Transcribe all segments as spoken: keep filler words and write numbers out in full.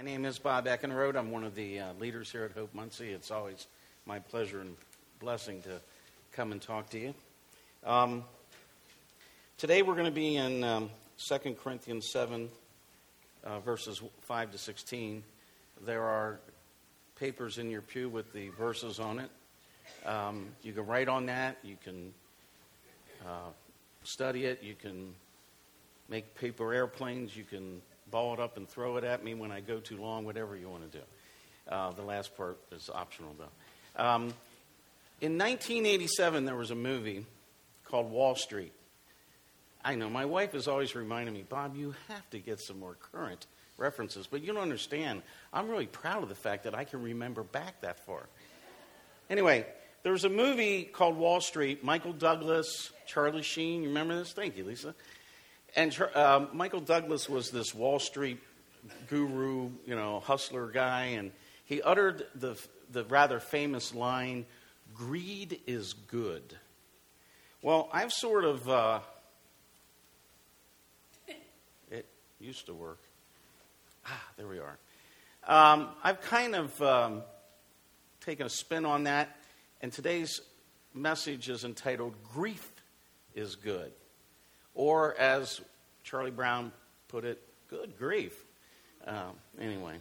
name is Bob Eckenrode. I'm one of the uh, leaders here at Hope Muncie. It's always my pleasure and blessing to come and talk to you. Um, today we're going to be in um, Second Corinthians seven, uh, verses five to sixteen. There are papers in your pew with the verses on it. Um, you can write on that. You can uh, study it. You can make paper airplanes. You can ball it up and throw it at me when I go too long, whatever you want to do. Uh, the last part is optional, though. Um, in nineteen eighty-seven, there was a movie called Wall Street. I know, my wife is always reminding me, Bob, you have to get some more current references. But you don't understand. I'm really proud of the fact that I can remember back that far. Anyway, there was a movie called Wall Street. Michael Douglas, Charlie Sheen. You remember this? Thank you, Lisa. And uh, Michael Douglas was this Wall Street guru, you know, hustler guy, and he uttered the the rather famous line, "Greed is good." Well, I've sort of, uh, it used to work. Ah, there we are. Um, I've kind of um, taken a spin on that, and today's message is entitled, "Grief is Good." Or, as Charlie Brown put it, good grief. Um, anyway,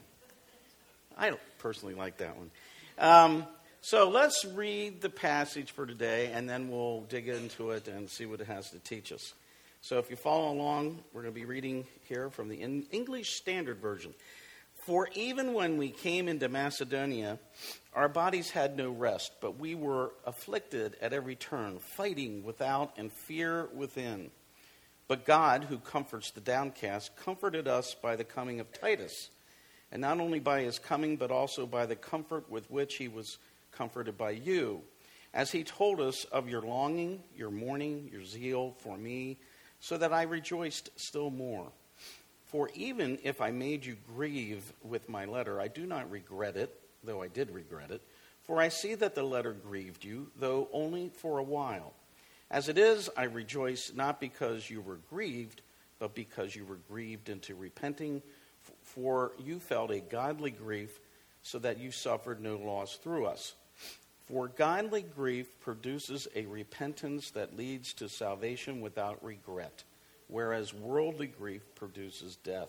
I don't personally like that one. Um, so let's read the passage for today, and then we'll dig into it and see what it has to teach us. So if you follow along, we're going to be reading here from the English Standard Version. "For even when we came into Macedonia, our bodies had no rest, but we were afflicted at every turn, fighting without and fear within. But God, who comforts the downcast, comforted us by the coming of Titus, and not only by his coming, but also by the comfort with which he was comforted by you, as he told us of your longing, your mourning, your zeal for me, so that I rejoiced still more. For even if I made you grieve with my letter, I do not regret it, though I did regret it, for I see that the letter grieved you, though only for a while. As it is, I rejoice not because you were grieved, but because you were grieved into repenting, for you felt a godly grief, so that you suffered no loss through us. For godly grief produces a repentance that leads to salvation without regret, whereas worldly grief produces death.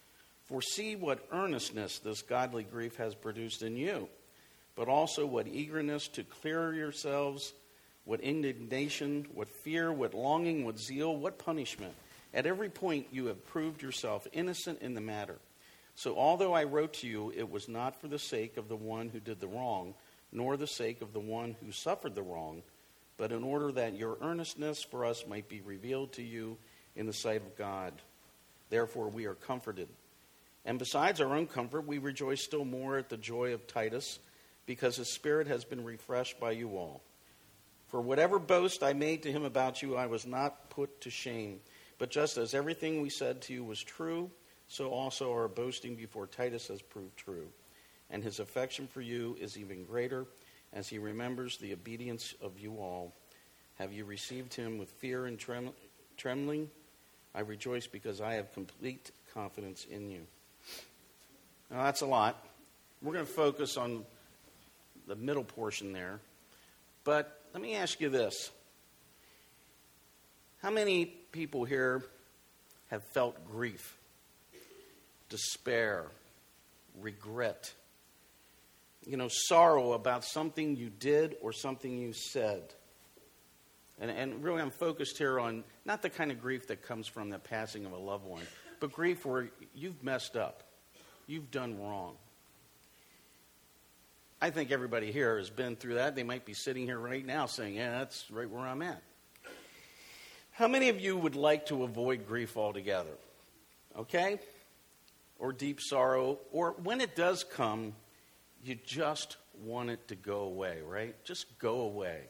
For see what earnestness this godly grief has produced in you, but also what eagerness to clear yourselves, what indignation, what fear, what longing, what zeal, what punishment. At every point you have proved yourself innocent in the matter. So although I wrote to you, it was not for the sake of the one who did the wrong, nor the sake of the one who suffered the wrong, but in order that your earnestness for us might be revealed to you in the sight of God. Therefore we are comforted. And besides our own comfort, we rejoice still more at the joy of Titus, because his spirit has been refreshed by you all. For whatever boast I made to him about you, I was not put to shame. But just as everything we said to you was true, so also our boasting before Titus has proved true. And his affection for you is even greater, as he remembers the obedience of you all. Have you received him with fear and trem- trembling? I rejoice because I have complete confidence in you." Now that's a lot. We're going to focus on the middle portion there. But let me ask you this. How many people here have felt grief, despair, regret, you know, sorrow about something you did or something you said? And, and really I'm focused here on not the kind of grief that comes from the passing of a loved one, but grief where you've messed up, you've done wrong. I think everybody here has been through that. They might be sitting here right now saying, yeah, that's right where I'm at. How many of you would like to avoid grief altogether? Okay? Or deep sorrow, or when it does come, you just want it to go away, right? Just go away.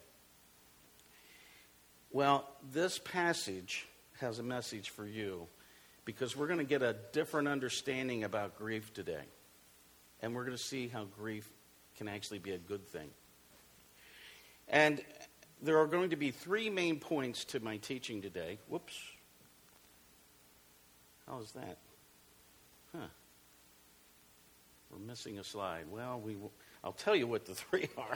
Well, this passage has a message for you, because we're going to get a different understanding about grief today. And we're going to see how grief can actually be a good thing. And there are going to be three main points to my teaching today. Whoops. How is that? Huh. missing a slide. Well, we will, I'll tell you what the three are.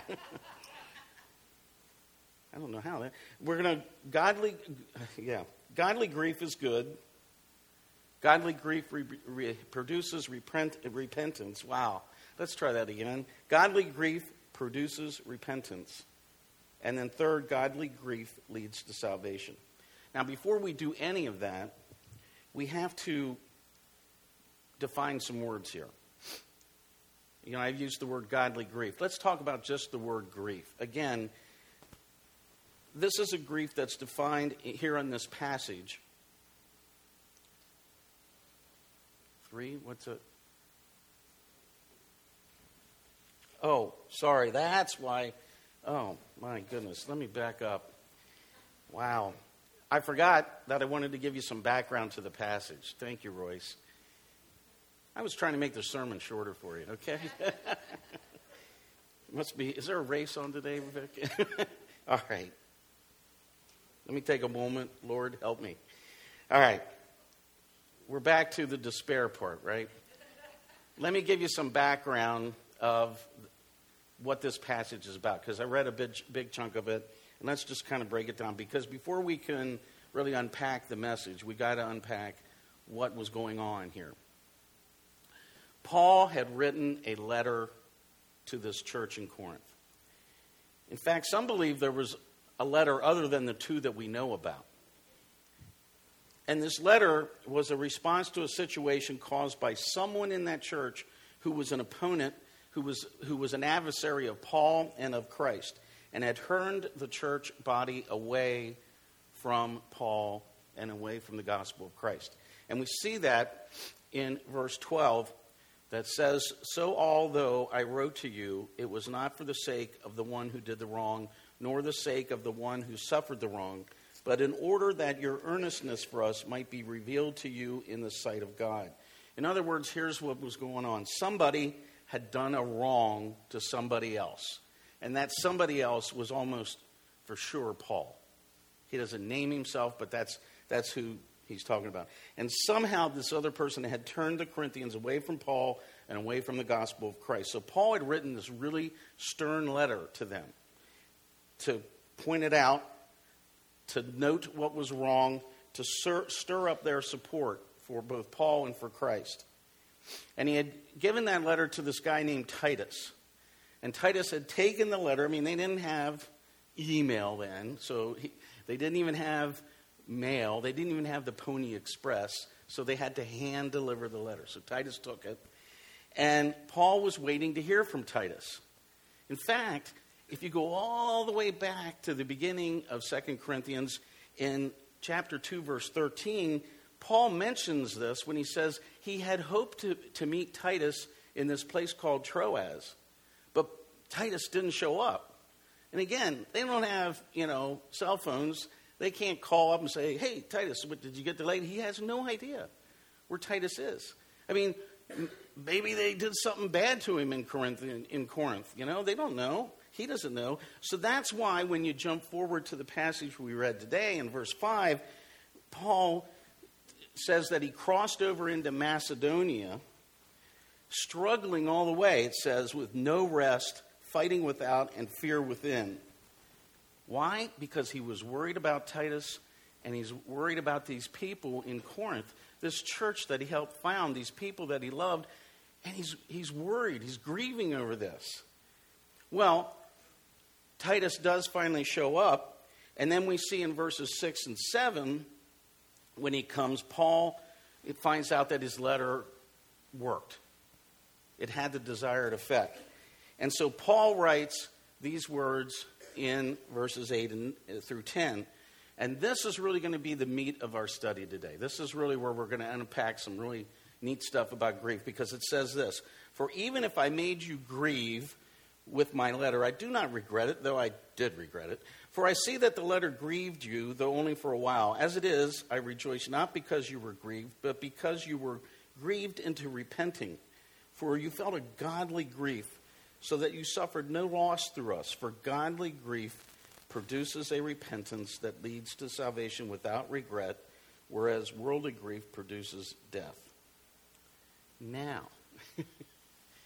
I don't know how that. We're going to, godly, yeah, godly grief is good. Godly grief re, re, produces repent, repentance. Wow. Let's try that again. Godly grief produces repentance. And then third, godly grief leads to salvation. Now, before we do any of that, we have to define some words here. You know, I've used the word godly grief. Let's talk about just the word grief. Again, this is a grief that's defined here in this passage. Three, what's it? Oh, sorry, that's why. Oh, my goodness. Let me back up. Wow. I forgot that I wanted to give you some background to the passage. Thank you, Royce. I was trying to make the sermon shorter for you, okay? Must be, is there a race on today, Rebecca? All right. Let me take a moment. Lord, help me. All right. We're back to the despair part, right? Let me give you some background of what this passage is about, because I read a big, big chunk of it, and let's just kind of break it down, because before we can really unpack the message, we got to unpack what was going on here. Paul had written a letter to this church in Corinth. In fact, some believe there was a letter other than the two that we know about. And this letter was a response to a situation caused by someone in that church who was an opponent, who was who was an adversary of Paul and of Christ, and had turned the church body away from Paul and away from the gospel of Christ. And we see that in verse twelve that says, "So although I wrote to you, it was not for the sake of the one who did the wrong, nor the sake of the one who suffered the wrong, but in order that your earnestness for us might be revealed to you in the sight of God." In other words, here's what was going on. Somebody had done a wrong to somebody else. And that somebody else was almost for sure Paul. He doesn't name himself, but that's that's who he's talking about. And somehow this other person had turned the Corinthians away from Paul and away from the gospel of Christ. So Paul had written this really stern letter to them to point it out, to note what was wrong, to stir, stir up their support for both Paul and for Christ. And he had given that letter to this guy named Titus. And Titus had taken the letter. I mean, they didn't have email then, so he, they didn't even have mail. They didn't even have the Pony Express, so they had to hand deliver the letter. So Titus took it. And Paul was waiting to hear from Titus. In fact, if you go all the way back to the beginning of Second Corinthians, in chapter two, verse thirteen, Paul mentions this when he says he had hoped to, to meet Titus in this place called Troas. But Titus didn't show up. And again, they don't have, you know, cell phones. They can't call up and say, "Hey, Titus, what, did you get delayed?" He has no idea where Titus is. I mean, maybe they did something bad to him in Corinth, in, in Corinth. You know, they don't know. He doesn't know. So that's why when you jump forward to the passage we read today in verse five, Paul says that he crossed over into Macedonia, struggling all the way, it says, with no rest, fighting without, and fear within. Why? Because he was worried about Titus, and he's worried about these people in Corinth, this church that he helped found, these people that he loved, and he's he's worried. He's grieving over this. Well, Titus does finally show up, and then we see in verses six and seven, when he comes, Paul it finds out that his letter worked. It had the desired effect. And so Paul writes these words in verses eight and, uh, through ten. And this is really going to be the meat of our study today. This is really where we're going to unpack some really neat stuff about grief, because it says this: "For even if I made you grieve with my letter, I do not regret it, though I did regret it. For I see that the letter grieved you, though only for a while. As it is, I rejoice not because you were grieved, but because you were grieved into repenting. For you felt a godly grief, so that you suffered no loss through us. For godly grief produces a repentance that leads to salvation without regret, whereas worldly grief produces death." Now,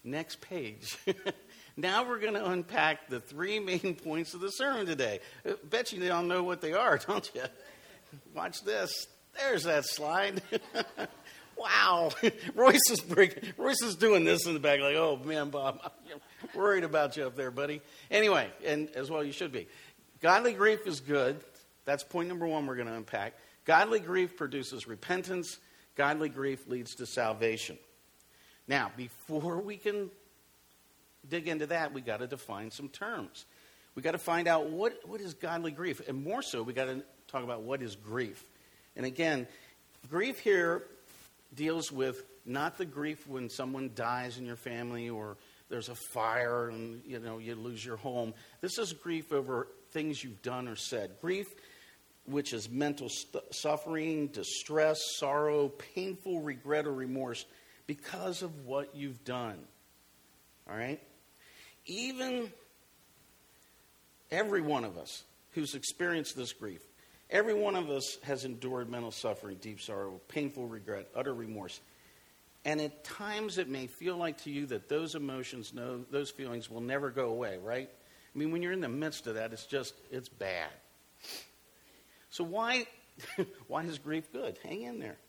Next page. Now we're going to unpack the three main points of the sermon today. I bet you all know what they are, don't you? Watch this. There's that slide. Wow. Royce is breaking, Royce is doing this in the back like, oh, man, Bob, I'm worried about you up there, buddy. Anyway, and as well you should be. Godly grief is good. That's point number one we're going to unpack. Godly grief produces repentance. Godly grief leads to salvation. Now, before we can dig into that, we got to define some terms. We got to find out what, what is godly grief. And more so, we got to talk about what is grief. And again, grief here deals with not the grief when someone dies in your family or there's a fire and you know you lose your home. This is grief over things you've done or said. Grief, which is mental st- suffering, distress, sorrow, painful regret or remorse because of what you've done. All right? Even every one of us who's experienced this grief, every one of us has endured mental suffering, deep sorrow, painful regret, utter remorse. And at times it may feel like to you that those emotions, no, those feelings will never go away, right? I mean, when you're in the midst of that, it's just, it's bad. So why, why is grief good? Hang in there.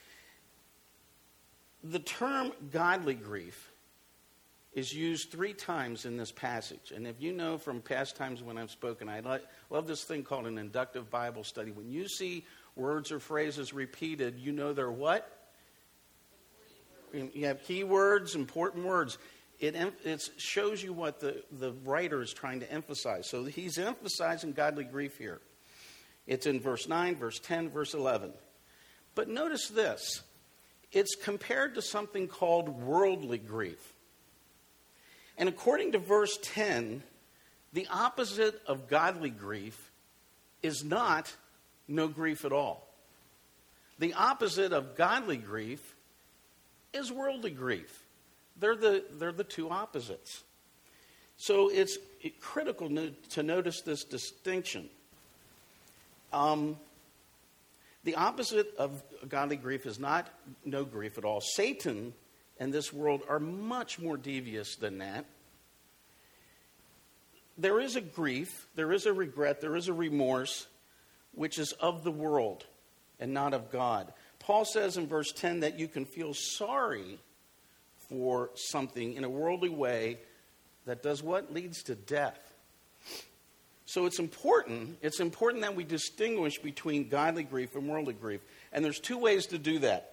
The term godly grief is used three times in this passage. And if you know from past times when I've spoken, I like, love this thing called an inductive Bible study. When you see words or phrases repeated, you know they're what? You have key words, important words. It, it shows you what the, the writer is trying to emphasize. So he's emphasizing godly grief here. It's in verse nine, verse ten, verse eleven. But notice this. It's compared to something called worldly grief. And according to verse ten, the opposite of godly grief is not no grief at all. The opposite of godly grief is worldly grief. They're the, they're the two opposites. So it's critical to notice this distinction. Um, the opposite of godly grief is not no grief at all. Satan and this world are much more devious than that. There is a grief, there is a regret, there is a remorse, which is of the world and not of God. Paul says in verse ten that you can feel sorry for something in a worldly way that does what? Leads to death. So it's important, it's important that we distinguish between godly grief and worldly grief. And there's two ways to do that.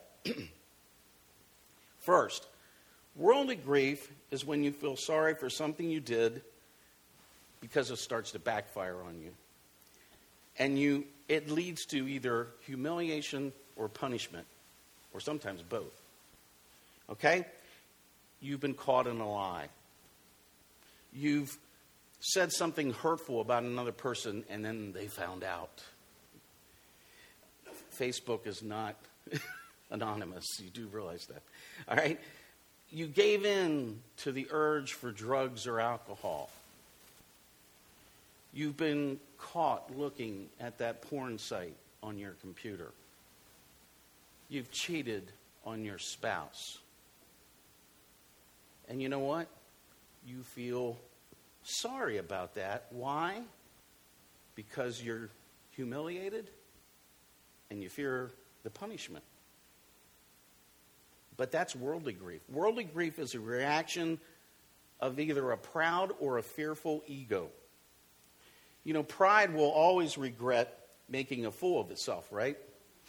First, worldly grief is when you feel sorry for something you did because it starts to backfire on you. And you it leads to either humiliation or punishment, or sometimes both. Okay? You've been caught in a lie. You've said something hurtful about another person, and then they found out. Facebook is not anonymous. You do realize that. All right? You gave in to the urge for drugs or alcohol. You've been caught looking at that porn site on your computer. You've cheated on your spouse. And you know what? You feel sorry about that. Why? Because you're humiliated and you fear the punishment. But that's worldly grief. Worldly grief is a reaction of either a proud or a fearful ego. You know, pride will always regret making a fool of itself, right?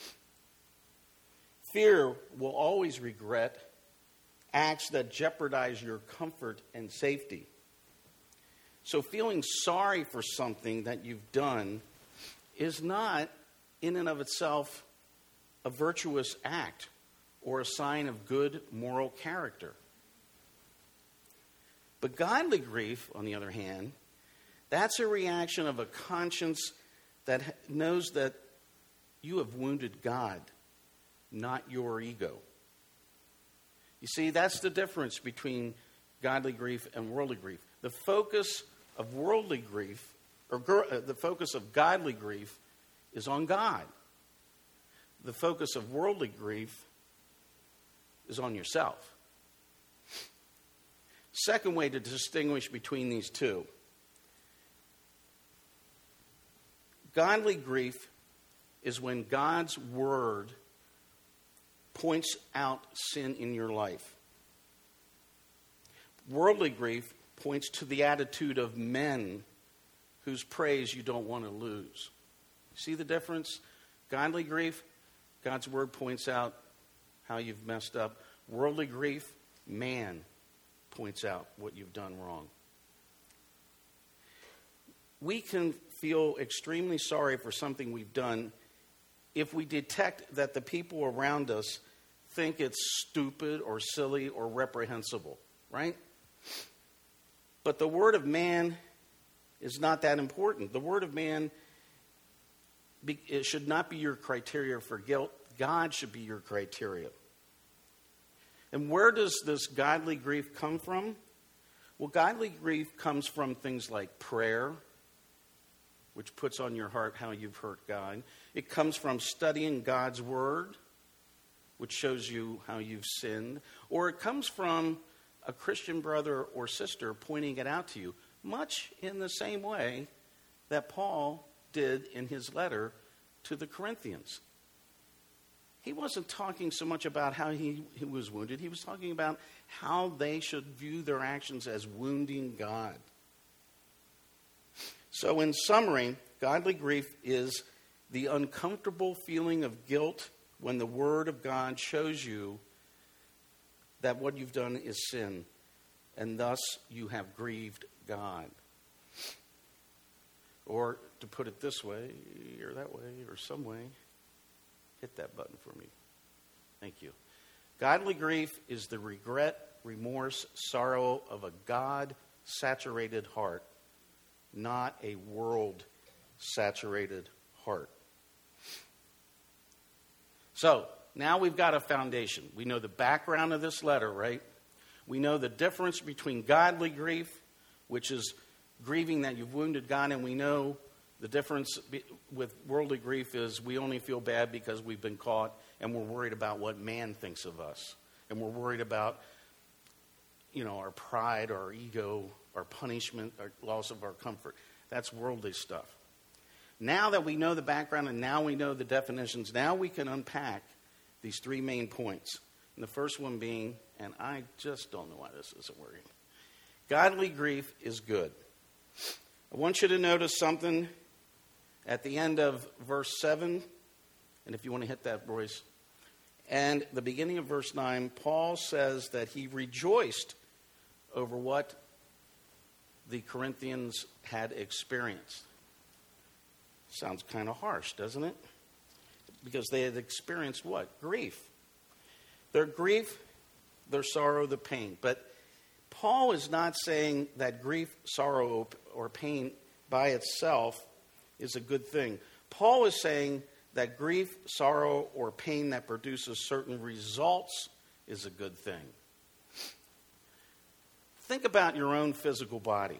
Fear will always regret acts that jeopardize your comfort and safety. So feeling sorry for something that you've done is not, in and of itself, a virtuous act or a sign of good moral character. But godly grief, on the other hand, that's a reaction of a conscience that knows that you have wounded God, not your ego. You see, that's the difference between godly grief and worldly grief. The focus of worldly grief, or the focus of godly grief, is on God. The focus of worldly grief is on yourself. Second way to distinguish between these two. Godly grief is when God's word points out sin in your life. Worldly grief points to the attitude of men whose praise you don't want to lose. See the difference? Godly grief, God's word points out how you've messed up. Worldly grief, man points out what you've done wrong. We can feel extremely sorry for something we've done if we detect that the people around us think it's stupid or silly or reprehensible, right? But the word of man is not that important. The word of man be, it should not be your criteria for guilt. God should be your criteria. And where does this godly grief come from? Well, godly grief comes from things like prayer, which puts on your heart how you've hurt God. It comes from studying God's word, which shows you how you've sinned. Or it comes from a Christian brother or sister pointing it out to you, much in the same way that Paul did in his letter to the Corinthians. He wasn't talking so much about how he, he was wounded. He was talking about how they should view their actions as wounding God. So in summary, godly grief is the uncomfortable feeling of guilt when the Word of God shows you that what you've done is sin, and thus you have grieved God. Or to put it this way, or that way, or some way, hit that button for me. Thank you. Godly grief is the regret, remorse, sorrow of a God-saturated heart, not a world-saturated heart. So, now we've got a foundation. We know the background of this letter, right? We know the difference between godly grief, which is grieving that you've wounded God, and we know the difference with worldly grief is we only feel bad because we've been caught and we're worried about what man thinks of us. And we're worried about, you know, our pride, our ego, our punishment, our loss of our comfort. That's worldly stuff. Now that we know the background and now we know the definitions, now we can unpack these three main points. And the first one being, and I just don't know why this isn't working, godly grief is good. I want you to notice something at the end of verse seven, and if you want to hit that, Royce, and the beginning of verse nine, Paul says that he rejoiced over what the Corinthians had experienced. Sounds kind of harsh, doesn't it? Because they had experienced what? Grief. Their grief, their sorrow, the pain. But Paul is not saying that grief, sorrow, or pain by itself is a good thing. Paul is saying that grief, sorrow, or pain that produces certain results is a good thing. Think about your own physical body.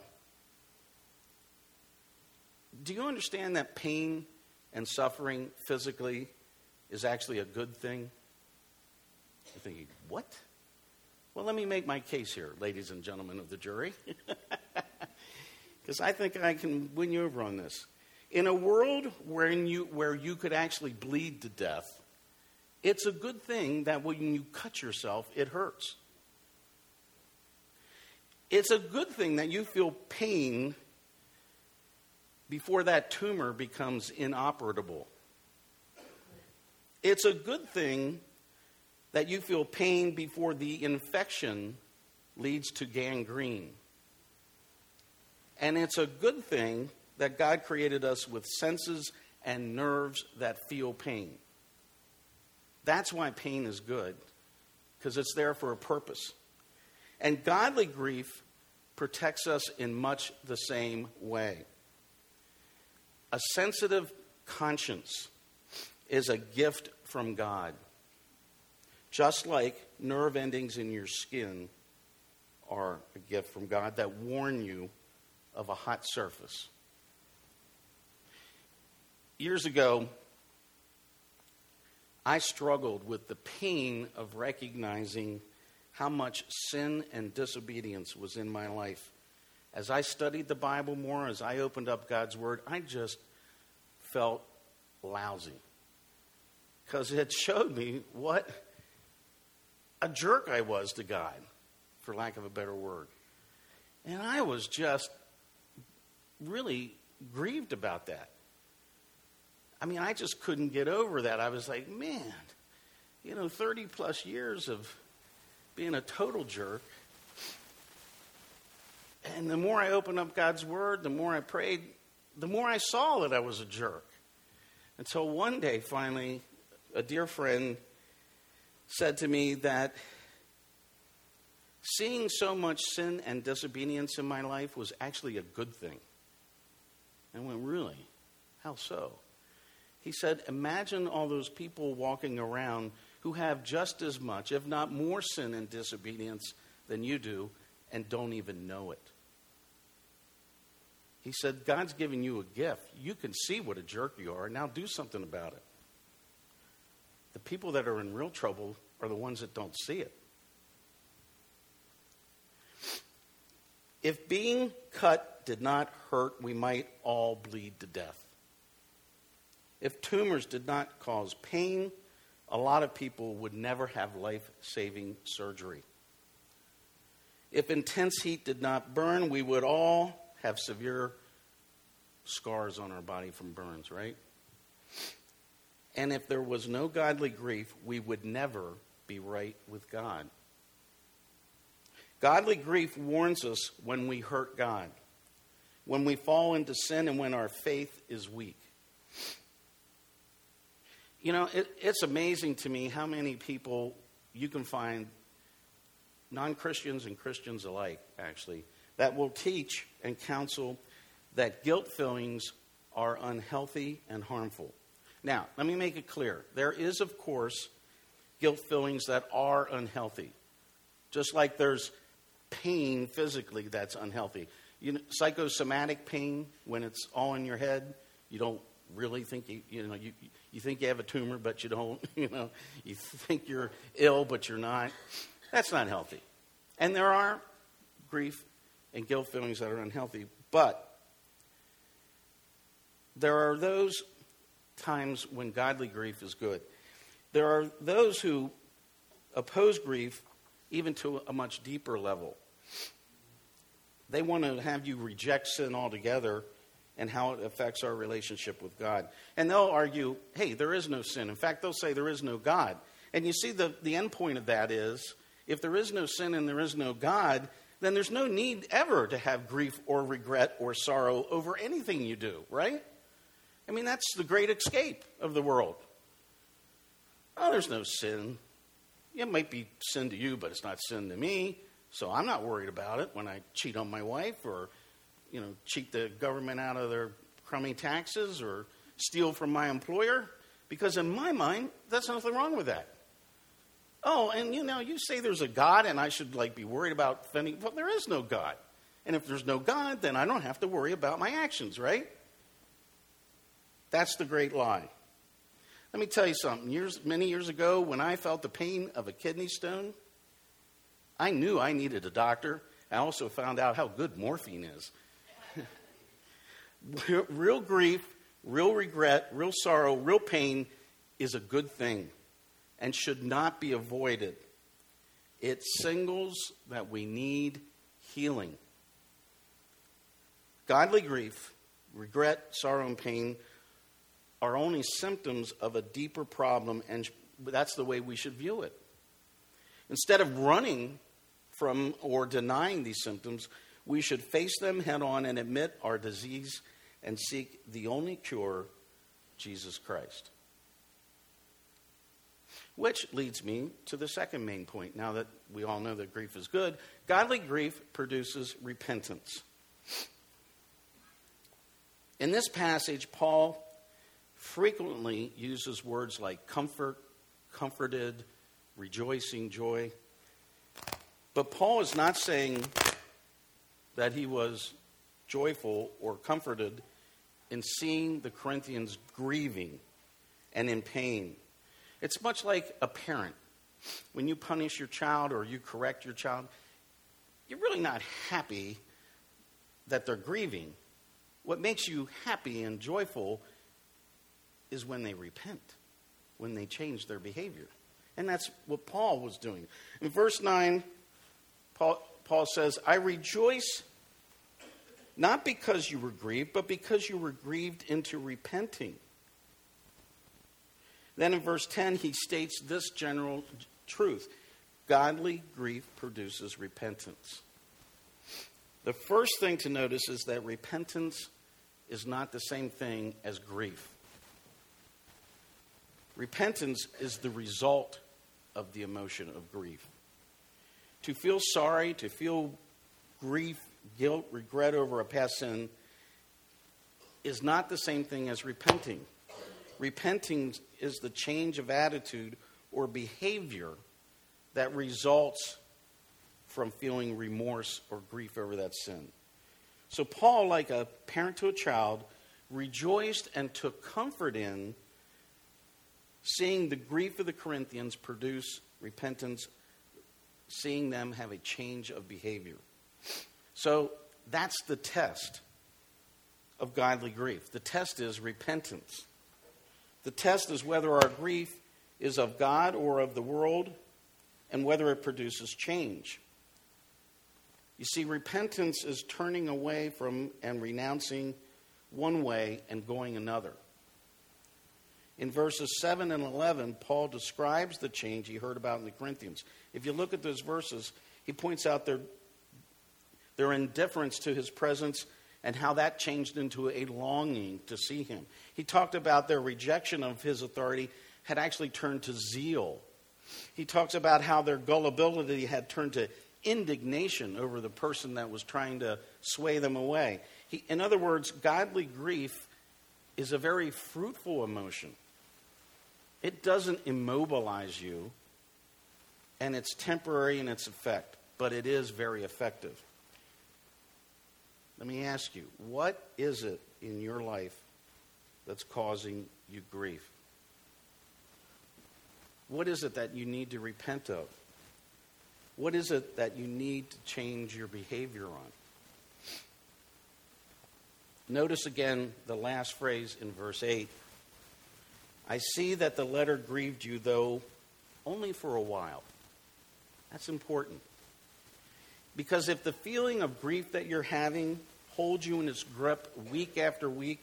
Do you understand that pain and suffering physically is actually a good thing? You're thinking, what? Well, let me make my case here, ladies and gentlemen of the jury. Because I think I can win you over on this. In a world wherein you, where you could actually bleed to death, it's a good thing that when you cut yourself, it hurts. It's a good thing that you feel pain before that tumor becomes inoperable. It's a good thing that you feel pain before the infection leads to gangrene. And it's a good thing that God created us with senses and nerves that feel pain. That's why pain is good, because it's there for a purpose. And godly grief protects us in much the same way. A sensitive conscience is a gift from God, just like nerve endings in your skin are a gift from God that warn you of a hot surface. Years ago, I struggled with the pain of recognizing how much sin and disobedience was in my life. As I studied the Bible more, as I opened up God's Word, I just felt lousy. Because it showed me what a jerk I was to God, for lack of a better word. And I was just really grieved about that. I mean, I just couldn't get over that. I was like, man, you know, thirty plus years of being a total jerk. And the more I opened up God's Word, the more I prayed, the more I saw that I was a jerk. Until one day, finally, a dear friend said to me that seeing so much sin and disobedience in my life was actually a good thing. I went, really? How so? He said, imagine all those people walking around who have just as much, if not more, sin and disobedience than you do and don't even know it. He said, God's giving you a gift. You can see what a jerk you are. Now do something about it. The people that are in real trouble are the ones that don't see it. If being cut did not hurt, we might all bleed to death. If tumors did not cause pain, a lot of people would never have life-saving surgery. If intense heat did not burn, we would all have severe scars on our body from burns, right? And if there was no godly grief, we would never be right with God. Godly grief warns us when we hurt God, when we fall into sin, and when our faith is weak. You know, it, it's amazing to me how many people you can find, non-Christians and Christians alike, actually, that will teach and counsel that guilt feelings are unhealthy and harmful. Now, let me make it clear. There is, of course, guilt feelings that are unhealthy. Just like there's pain physically that's unhealthy. You know, psychosomatic pain, when it's all in your head, you don't really think you, you know, you, you think you have a tumor, but you don't, you know, you think you're ill, but you're not. That's not healthy. And there are grief and guilt feelings that are unhealthy, but there are those times when godly grief is good. There are those who oppose grief even to a much deeper level. They want to have you reject sin altogether and how it affects our relationship with God. And they'll argue, hey, there is no sin. In fact, they'll say there is no God. And you see, the, the end point of that is, if there is no sin and there is no God, then there's no need ever to have grief or regret or sorrow over anything you do, right? I mean, that's the great escape of the world. Oh, there's no sin. It might be sin to you, but it's not sin to me. So I'm not worried about it when I cheat on my wife or, you know, cheat the government out of their crummy taxes or steal from my employer. Because in my mind, there's nothing wrong with that. Oh, and you know, you say there's a God and I should like be worried about offending. Well, there is no God. And if there's no God, then I don't have to worry about my actions, right? That's the great lie. Let me tell you something. Years, many years ago, when I felt the pain of a kidney stone, I knew I needed a doctor. I also found out how good morphine is. Real grief, real regret, real sorrow, real pain is a good thing and should not be avoided. It signals that we need healing. Godly grief, regret, sorrow, and pain are only symptoms of a deeper problem, and that's the way we should view it. Instead of running from or denying these symptoms, we should face them head on and admit our disease and seek the only cure, Jesus Christ. Which leads me to the second main point. Now that we all know that grief is good, godly grief produces repentance. In this passage, Paul frequently uses words like comfort, comforted, rejoicing, joy. But Paul is not saying that he was joyful or comforted in seeing the Corinthians grieving and in pain. It's much like a parent When you punish your child or you correct your child, you're really not happy that they're grieving. What makes you happy and joyful is when they repent, when they change their behavior. And that's what Paul was doing. In verse nine, Paul, Paul says, I rejoice not because you were grieved, but because you were grieved into repenting. Then in verse ten, he states this general truth. Godly grief produces repentance. The first thing to notice is that repentance is not the same thing as grief. Repentance is the result of the emotion of grief. To feel sorry, to feel grief, guilt, regret over a past sin is not the same thing as repenting. Repenting is the change of attitude or behavior that results from feeling remorse or grief over that sin. So Paul, like a parent to a child, rejoiced and took comfort in seeing the grief of the Corinthians produce repentance, seeing them have a change of behavior. So that's the test of godly grief. The test is repentance. The test is whether our grief is of God or of the world, and whether it produces change. You see, repentance is turning away from and renouncing one way and going another. In verses seven and eleven, Paul describes the change he heard about in the Corinthians. If you look at those verses, he points out their, their indifference to his presence and how that changed into a longing to see him. He talked about their rejection of his authority had actually turned to zeal. He talks about how their gullibility had turned to indignation over the person that was trying to sway them away. He, in other words, godly grief is a very fruitful emotion. It doesn't immobilize you, and it's temporary in its effect, but it is very effective. Let me ask you, what is it in your life that's causing you grief? What is it that you need to repent of? What is it that you need to change your behavior on? Notice again the last phrase in verse eight. I see that the letter grieved you, though only for a while. That's important. Because if the feeling of grief that you're having holds you in its grip week after week,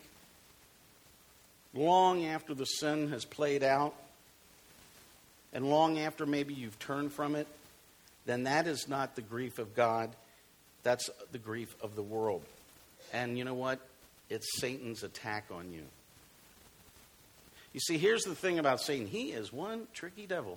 long after the sin has played out, and long after maybe you've turned from it, then that is not the grief of God. That's the grief of the world. And you know what? It's Satan's attack on you. You see, here's the thing about Satan. He is one tricky devil.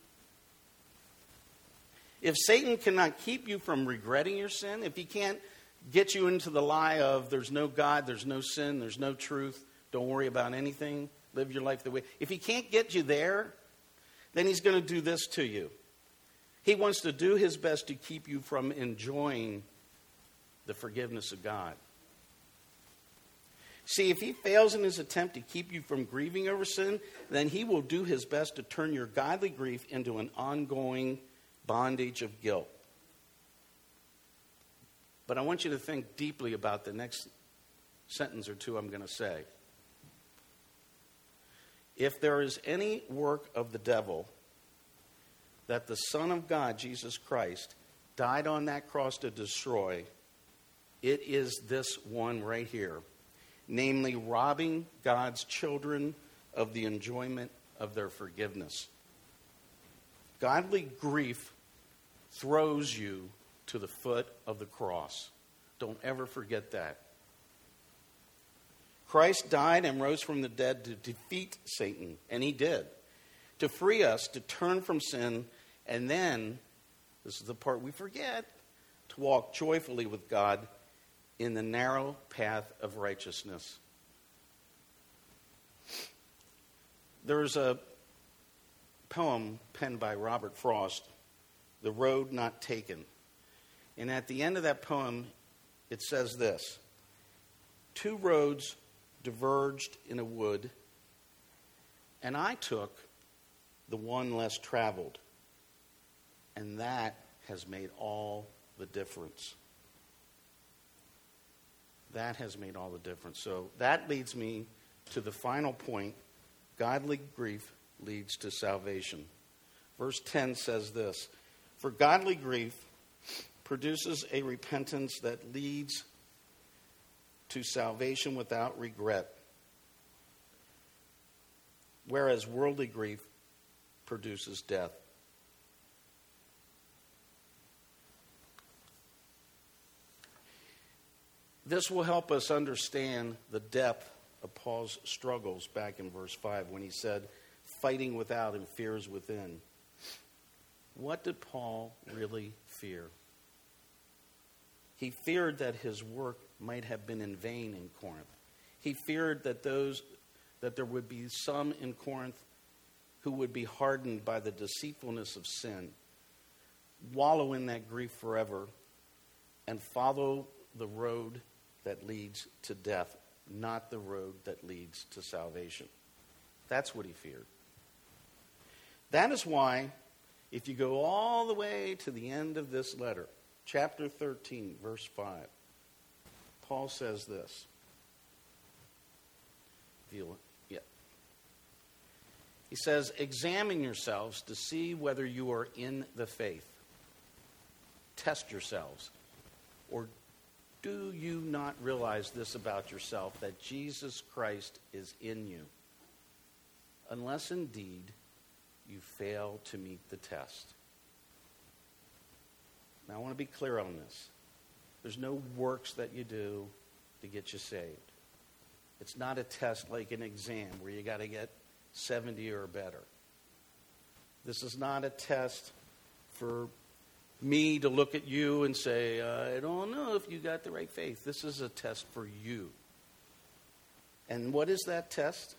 If Satan cannot keep you from regretting your sin, if he can't get you into the lie of there's no God, there's no sin, there's no truth, don't worry about anything, live your life the way. If he can't get you there, then he's going to do this to you. He wants to do his best to keep you from enjoying the forgiveness of God. See, if he fails in his attempt to keep you from grieving over sin, then he will do his best to turn your godly grief into an ongoing bondage of guilt. But I want you to think deeply about the next sentence or two I'm going to say. If there is any work of the devil that the Son of God, Jesus Christ, died on that cross to destroy, it is this one right here. Namely, robbing God's children of the enjoyment of their forgiveness. Godly grief throws you to the foot of the cross. Don't ever forget that. Christ died and rose from the dead to defeat Satan, and he did. To free us, to turn from sin, and then, this is the part we forget, to walk joyfully with God in the narrow path of righteousness. There's a poem penned by Robert Frost, The Road Not Taken. And at the end of that poem, it says this: two roads diverged in a wood, and I took the one less traveled. And that has made all the difference. That has made all the difference. So that leads me to the final point. Godly grief leads to salvation. Verse ten says this, "For godly grief produces a repentance that leads to salvation without regret, whereas worldly grief produces death." This will help us understand the depth of Paul's struggles back in verse five when he said, "Fighting without and fears within." What did Paul really fear? He feared that his work might have been in vain in Corinth. He feared that those that there would be some in Corinth who would be hardened by the deceitfulness of sin, wallow in that grief forever, and follow the road that leads to death, not the road that leads to salvation. That's what he feared. That is why, if you go all the way to the end of this letter, chapter thirteen, verse five, Paul says this. Feel it? Yeah. He says, "Examine yourselves to see whether you are in the faith. Test yourselves. Or do you not realize this about yourself, that Jesus Christ is in you? Unless indeed you fail to meet the test." Now I want to be clear on this. There's no works that you do to get you saved. It's not a test like an exam where you got to get seventy or better. This is not a test for me to look at you and say, I don't know if you got the right faith. This is a test for you. And what is that test?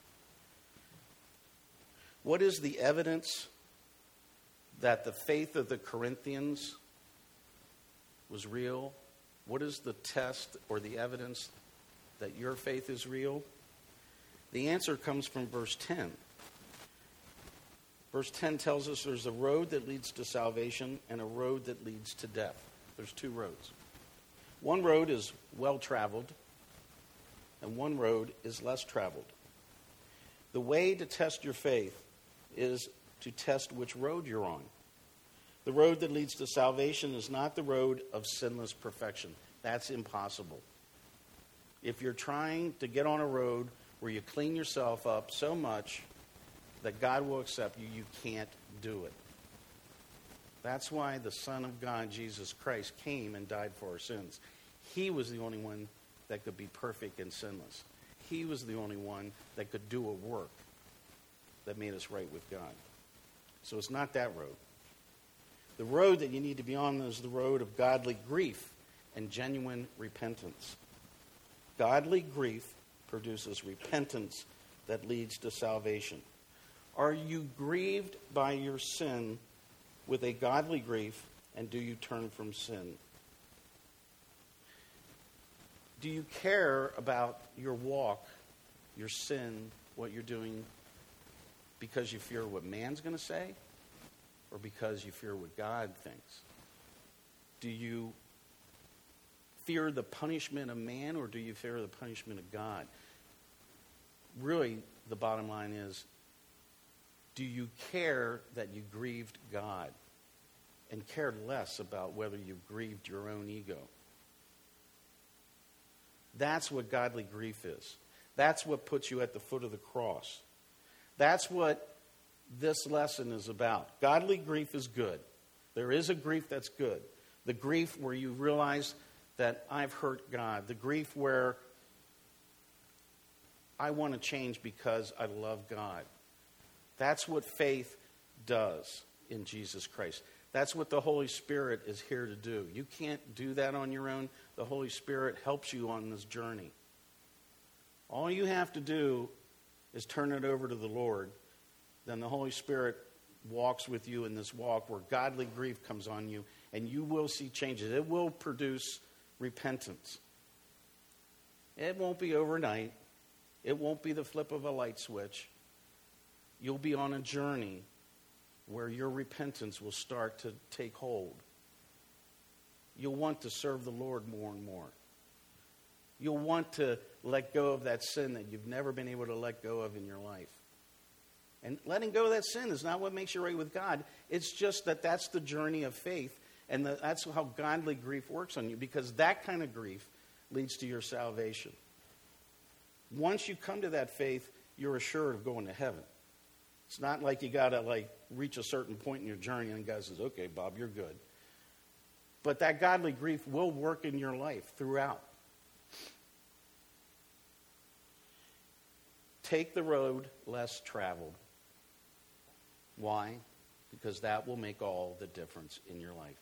What is the evidence that the faith of the Corinthians was real? What is the test or the evidence that your faith is real? The answer comes from verse ten. Verse ten tells us there's a road that leads to salvation and a road that leads to death. There's two roads. One road is well-traveled, and one road is less traveled. The way to test your faith is to test which road you're on. The road that leads to salvation is not the road of sinless perfection. That's impossible. If you're trying to get on a road where you clean yourself up so much that God will accept you, you can't do it. That's why the Son of God, Jesus Christ, came and died for our sins. He was the only one that could be perfect and sinless. He was the only one that could do a work that made us right with God. So it's not that road. The road that you need to be on is the road of godly grief and genuine repentance. Godly grief produces repentance that leads to salvation. Are you grieved by your sin with a godly grief, and do you turn from sin? Do you care about your walk, your sin, what you're doing, because you fear what man's going to say, or because you fear what God thinks? Do you fear the punishment of man, or do you fear the punishment of God? Really, the bottom line is, do you care that you grieved God and cared less about whether you grieved your own ego? That's what godly grief is. That's what puts you at the foot of the cross. That's what this lesson is about. Godly grief is good. There is a grief that's good. The grief where you realize that I've hurt God. The grief where I want to change because I love God. That's what faith does in Jesus Christ. That's what the Holy Spirit is here to do. You can't do that on your own. The Holy Spirit helps you on this journey. All you have to do is turn it over to the Lord. Then the Holy Spirit walks with you in this walk where godly grief comes on you, and you will see changes. It will produce repentance. It won't be overnight. It won't be the flip of a light switch. You'll be on a journey where your repentance will start to take hold. You'll want to serve the Lord more and more. You'll want to let go of that sin that you've never been able to let go of in your life. And letting go of that sin is not what makes you right with God. It's just that that's the journey of faith. And that's how godly grief works on you, because that kind of grief leads to your salvation. Once you come to that faith, you're assured of going to heaven. It's not like you got to like reach a certain point in your journey and God says, okay, Bob, you're good. But that godly grief will work in your life throughout. Take the road less traveled. Why? Because that will make all the difference in your life.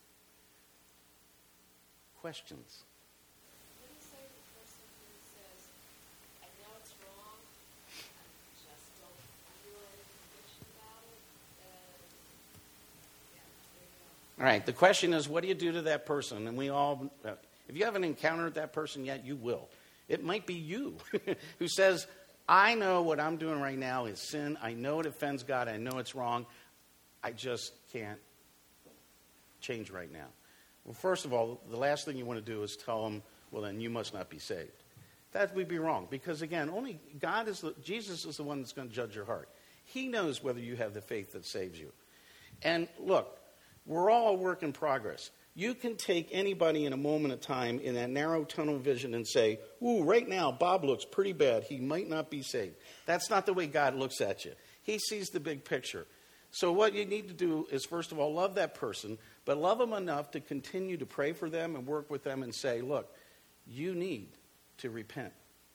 Questions? What do you say to the person who says, I know it's wrong, I just don't feel any conviction about it? And, yeah, there you go. All right, the question is, what do you do to that person? And we all, uh, if you haven't encountered that person yet, you will. It might be you who says, I know what I'm doing right now is sin. I know it offends God. I know it's wrong. I just can't change right now. Well, first of all, the last thing you want to do is tell them, well, then you must not be saved. That would be wrong, because again, only God is the, Jesus is the one that's going to judge your heart. He knows whether you have the faith that saves you. And look, we're all a work in progress. You can take anybody in a moment of time in that narrow tunnel vision and say, ooh, right now, Bob looks pretty bad. He might not be saved. That's not the way God looks at you. He sees the big picture. So what you need to do is, first of all, love that person, but love them enough to continue to pray for them and work with them and say, look, you need to repent.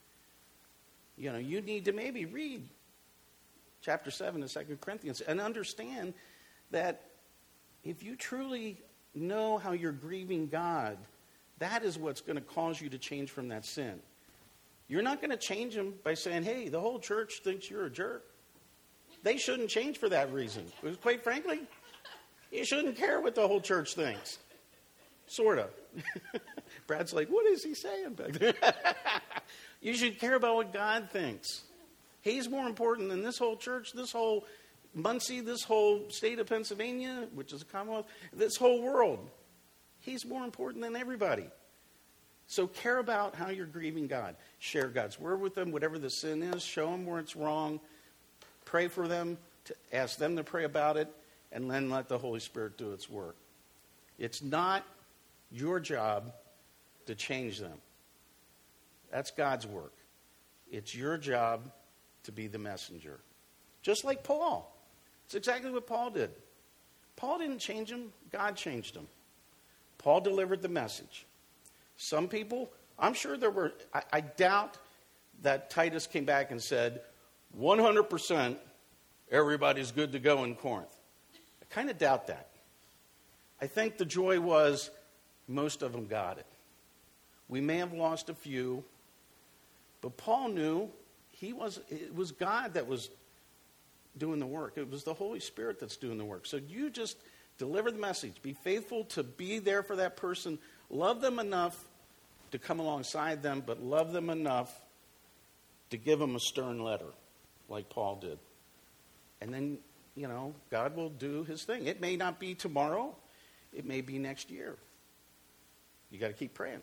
You know, you need to maybe read chapter seven of Second Corinthians and understand that if you truly know how you're grieving God, that is what's going to cause you to change from that sin. You're not going to change them by saying, hey, the whole church thinks you're a jerk. They shouldn't change for that reason. Because quite frankly, you shouldn't care what the whole church thinks. Sort of. Brad's like, what is he saying back there? You should care about what God thinks. He's more important than this whole church, this whole Muncie, this whole state of Pennsylvania, which is a Commonwealth, this whole world. He's more important than everybody. So care about how you're grieving God. Share God's word with them, whatever the sin is. Show them where it's wrong. Pray for them, to ask them to pray about it, and then let the Holy Spirit do its work. It's not your job to change them. That's God's work. It's your job to be the messenger. Just like Paul. It's exactly what Paul did. Paul didn't change him. God changed him. Paul delivered the message. Some people, I'm sure there were, I, I doubt that Titus came back and said, one hundred percent everybody's good to go in Corinth. I kind of doubt that. I think the joy was most of them got it. We may have lost a few, but Paul knew he was, it was God that was doing the work. It was the Holy Spirit that's doing the work. So you just deliver the message. Be faithful to be there for that person. Love them enough to come alongside them, but love them enough to give them a stern letter, like Paul did. And then, you know, God will do his thing. It may not be tomorrow. It may be next year. You got to keep praying.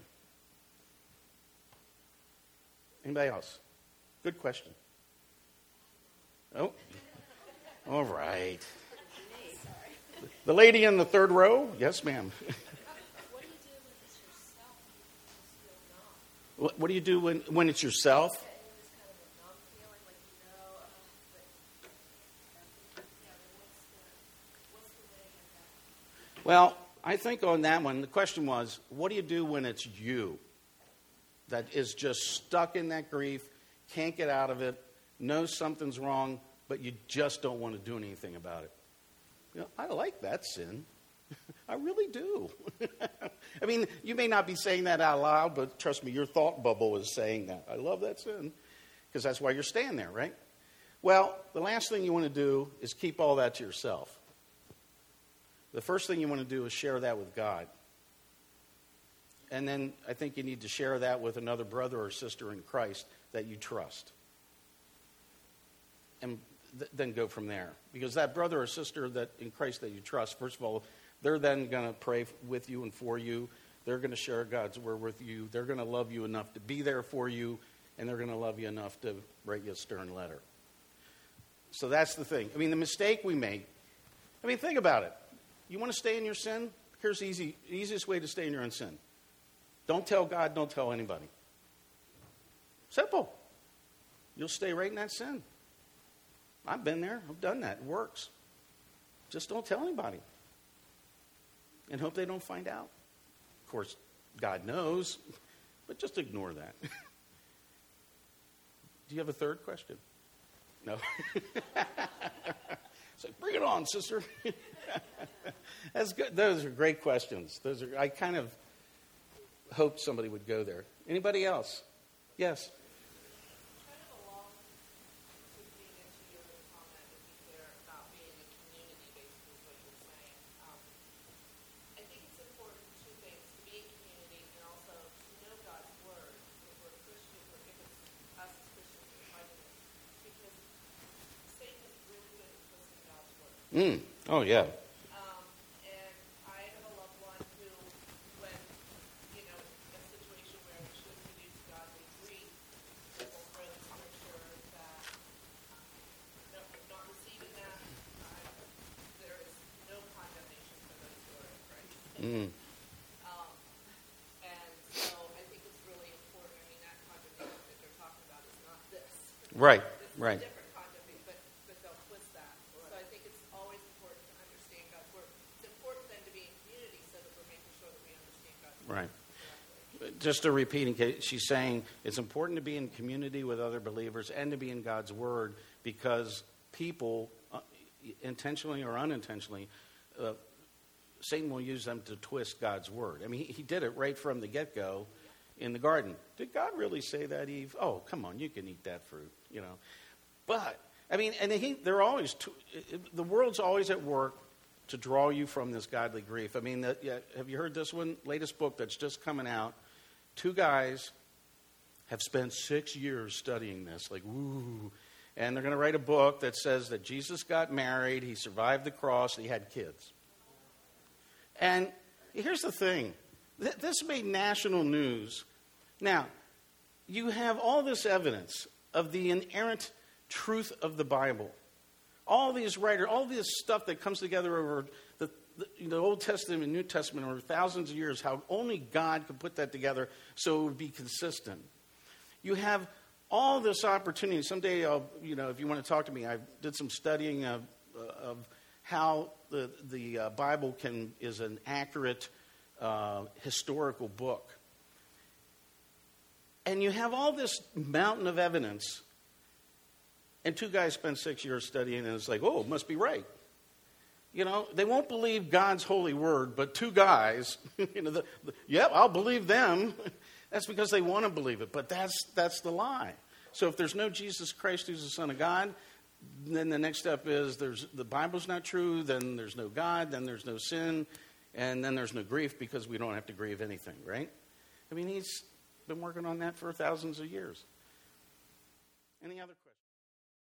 Anybody else? Good question. Oh, all right. The lady in the third row? Yes, ma'am. What do you do when it's yourself? You feel numb? What, what do you do when, when it's yourself? Yeah, and it's kind of a numb feeling, like you know, uh, but yeah, what's the what's the way in that? Well, I think on that one, the question was, what do you do when it's you that is just stuck in that grief, can't get out of it, knows something's wrong, but you just don't want to do anything about it? You know, I like that sin. I really do. I mean, you may not be saying that out loud, but trust me, your thought bubble is saying that. I love that sin, because that's why you're staying there, right? Well, the last thing you want to do is keep all that to yourself. The first thing you want to do is share that with God. And then I think you need to share that with another brother or sister in Christ that you trust. And th- then go from there. Because that brother or sister that in Christ that you trust, first of all, they're then going to pray with you and for you. They're going to share God's word with you. They're going to love you enough to be there for you, and they're going to love you enough to write you a stern letter. So that's the thing. I mean, the mistake we make, I mean, think about it. You want to stay in your sin? Here's the easy, easiest way to stay in your own sin. Don't tell God, don't tell anybody. Simple. You'll stay right in that sin. I've been there. I've done that. It works. Just don't tell anybody. And hope they don't find out. Of course, God knows, but just ignore that. Do you have a third question? No. So bring it on, sister. That's good. Those are great questions. Those are. I kind of hoped somebody would go there. Anybody else? Yes. Kind of along to feed into your comment, if you care, about being a community, basically, is what you're saying. Um, I think it's important, two things, to be a community and also to know God's word. If we're Christians, or if it's us as Christians who are fighting it. Because Satan is really good at twisting God's word. Mm. Oh, yeah. Um, and I have a loved one who, when, you know, a situation where we should produce godly grief, will pray the scripture that, no, not receiving that, uh, there is no condemnation for those who are in Christ. Mm. Um, and so I think it's really important. I mean, that condemnation that they're talking about is not this. Right, This is right. a different condemnation, but, but they'll twist that. So I think it's always important to understand God's word. It's important then to be in community so that we're making sure that we understand God's word Right. correctly. Just a repeating case, she's saying it's important to be in community with other believers and to be in God's word because people, uh, intentionally or unintentionally, uh, Satan will use them to twist God's word. I mean, he, he did it right from the get-go in the garden. Did God really say that, Eve? Oh, come on, you can eat that fruit, you know. But, I mean, and he, they're always, tw- the world's always at work to draw you from this godly grief. I mean, the, yeah, have you heard this one? Latest book that's just coming out. Two guys have spent six years studying this, like, woo. And they're going to write a book that says that Jesus got married, he survived the cross, and he had kids. And here's the thing. Th- this made national news. Now, you have all this evidence of the inerrant truth of the Bible. All these writers, all this stuff that comes together over the, the, the Old Testament and New Testament over thousands of years, how only God could put that together so it would be consistent. You have all this opportunity. Someday, I'll, you know, if you want to talk to me, I did some studying of, of how the, the uh, Bible can is an accurate uh, historical book. And you have all this mountain of evidence, and two guys spend six years studying, and it's like, oh, it must be right. You know, they won't believe God's holy word, but two guys, you know, the, the, yep, I'll believe them. That's because they want to believe it, but that's that's the lie. So if there's no Jesus Christ who's the Son of God, then the next step is there's the Bible's not true, then there's no God, then there's no sin, and then there's no grief because we don't have to grieve anything, right? I mean, he's been working on that for thousands of years. Any other questions?